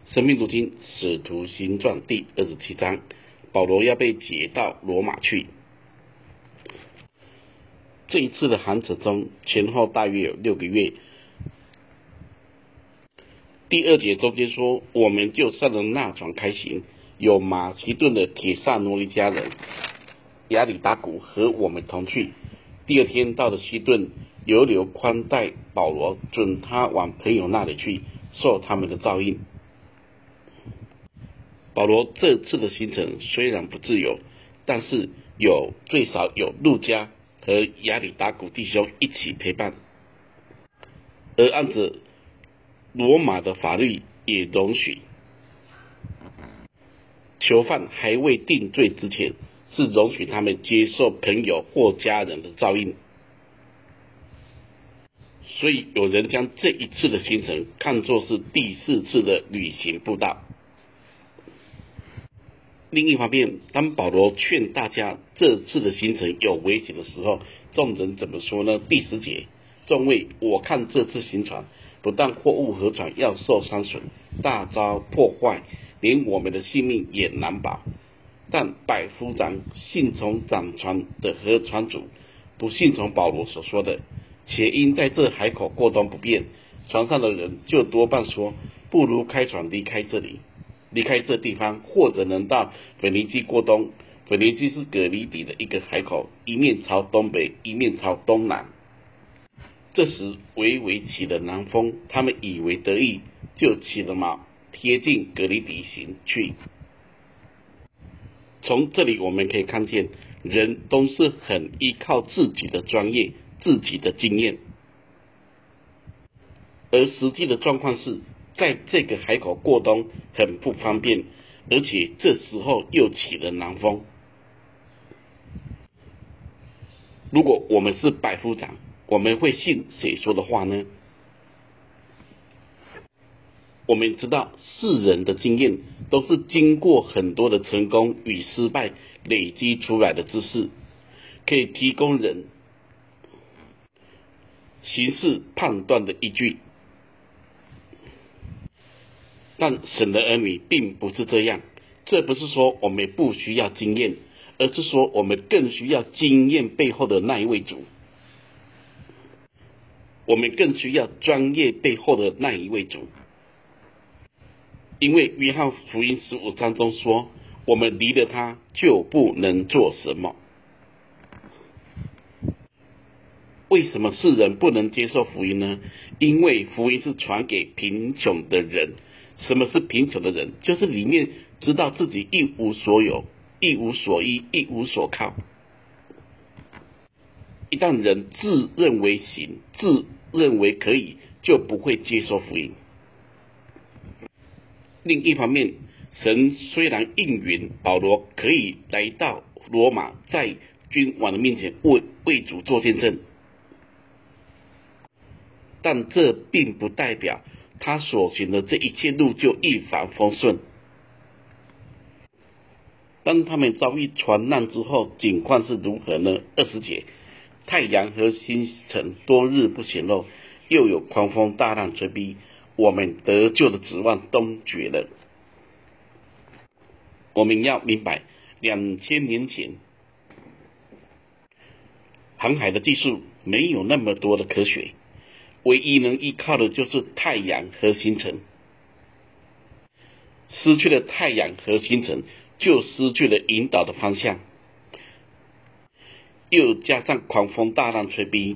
生命读经使徒行传第27章，保罗要被解到罗马去。这一次的航程中前后大约有6个月。第2节中间说，我们就上了那船开行，有马其顿的铁萨罗尼迦人亚里达古和我们同去。第2天到了西顿，犹留宽待保罗，准他往朋友那里去，受他们的照应。保罗这次的行程虽然不自由，但是最少有路加和亚里达古弟兄一起陪伴，而按着罗马的法律也容许囚犯还未定罪之前，是容许他们接受朋友或家人的照应。所以有人将这一次的行程看作是第4次的旅行布道。另一方面，当保罗劝大家这次的行程有危险的时候，众人怎么说呢？第10节，众位，我看这次行船不但货物和船要受伤损，大遭破坏，连我们的性命也难保。但百夫长信从掌船的和船主，不信从保罗所说的，且因在这海口过冬不便，船上的人就多半说，不如开船离开这地方，或者能到腓尼基过冬。腓尼基是葛里底的一个海口，一面朝东北，一面朝东南。这时微微起了南风，他们以为得意，就起了锚，贴近葛里底行去。从这里我们可以看见，人都是很依靠自己的专业、自己的经验，而实际的状况是，在这个海口过冬很不方便，而且这时候又起了南风。如果我们是百夫长，我们会信谁说的话呢？我们知道世人的经验都是经过很多的成功与失败累积出来的知识，可以提供人行事判断的依据。但神的儿女并不是这样，这不是说我们不需要经验，而是说我们更需要经验背后的那一位主，我们更需要专业背后的那一位主。因为约翰福音15章中说，我们离了他就不能做什么。为什么世人不能接受福音呢？因为福音是传给贫穷的人。什么是贫穷的人？就是里面知道自己一无所有、一无所依、一无所靠。一旦人自认为行、自认为可以，就不会接受福音。另一方面，神虽然应允保罗可以来到罗马，在君王的面前为主做见证，但这并不代表他所行的这一切路就一帆风顺。当他们遭遇船难之后，景况是如何呢？20节，太阳和星辰多日不显露，又有狂风大浪吹逼，我们得救的指望都绝了。我们要明白，2000年前航海的技术没有那么多的科学，唯一能依靠的就是太阳和星辰。失去了太阳和星辰，就失去了引导的方向，又加上狂风大浪吹逼，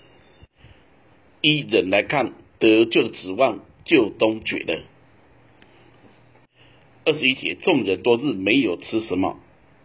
依人来看，得救的指望就都绝了。21节，众人多日没有吃什么，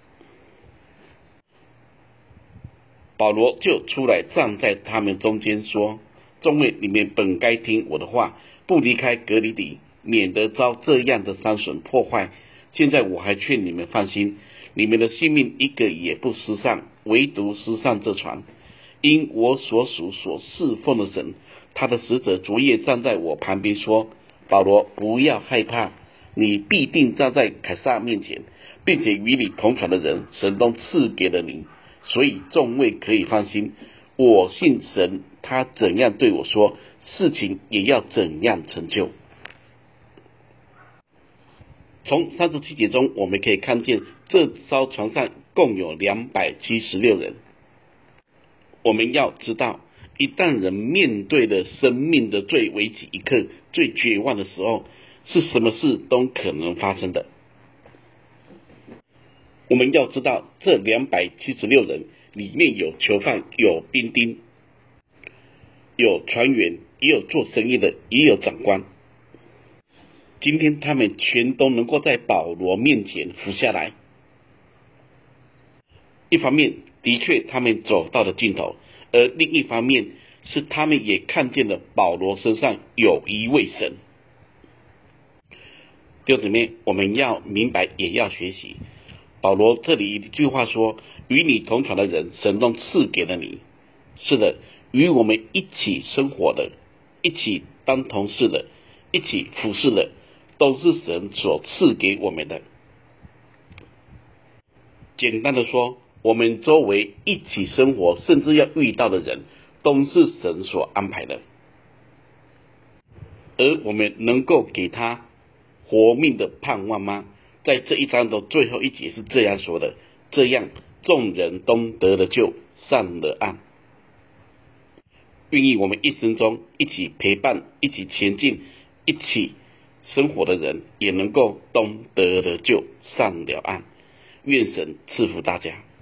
保罗就出来站在他们中间说，众位，你们本该听我的话，不离开革哩底，免得遭这样的伤损破坏。现在我还劝你们放心，你们的性命一个也不失丧，唯独失丧这船。因我所属所侍奉的神，他的使者昨夜站在我旁边说，保罗，不要害怕，你必定站在凯撒面前，并且与你同船的人，神都赐给了你。所以众位可以放心，我信神，他怎样对我说，事情也要怎样成就。 从37节中，我们可以看见这艘船上共有276人。我们要知道，一旦人面对了生命的最危急一刻、最绝望的时候，是什么事都可能发生的。我们要知道，这276人里面有囚犯，有兵丁，有船员，也有做生意的，也有长官。今天他们全都能够在保罗面前服下来。一方面，的确他们走到了尽头，而另一方面是他们也看见了保罗身上有一位神。弟兄姊妹，我们要明白，也要学习。保罗这里一句话说：“与你同船的人，神都赐给了你。”是的，与我们一起生活的，一起当同事的，一起服侍的，都是神所赐给我们的。简单的说，我们周围一起生活，甚至要遇到的人，都是神所安排的。而我们能够给他活命的盼望吗？在这一章的最后一节是这样说的：这样众人都得了救，上了岸。愿意我们一生中一起陪伴、一起前进、一起生活的人，也能够都得了救，上了岸。愿神赐福大家。